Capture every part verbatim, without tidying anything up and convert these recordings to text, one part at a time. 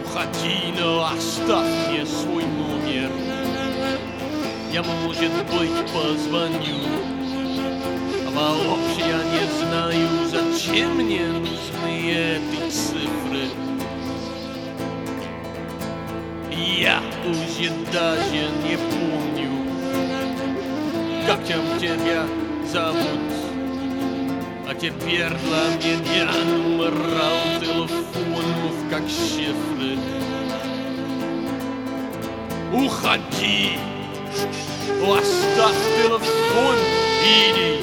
Уходи, но оставь мне свой номер. Я, может быть, позвоню. А вообще я не знаю, зачем мне нужны эти цифры. Я уже даже не помню, как там тебя зовут. А теперь для меня номера телефонов как шифры. Уходи, оставь телефон, иди.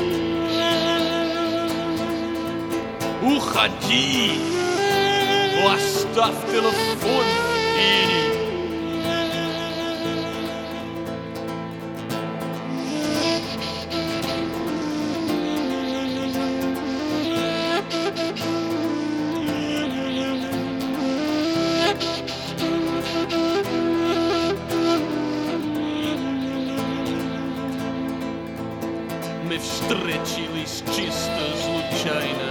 Уходи, оставь телефон, иди. Мы встретились чисто случайно.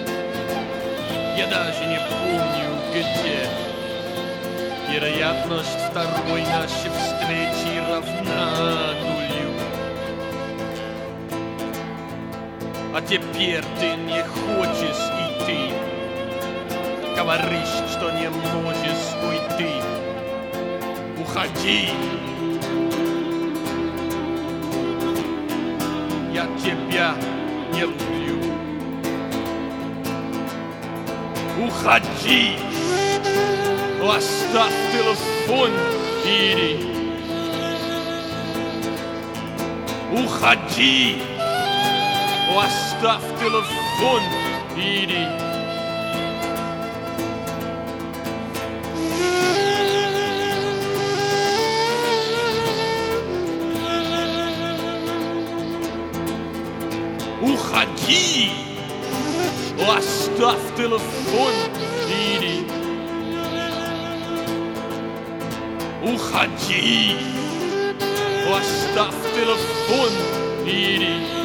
Я даже не помню где. Вероятность второй нашей встречи равна нулю. А теперь ты не хочешь идти. Говоришь, что не можешь уйти. Уходи. Я тебя не люблю. Уходи, оставь телефон, иди. Уходи, оставь телефон, иди. Уходи, оставь телефон, иди. Уходи, оставь телефон, иди.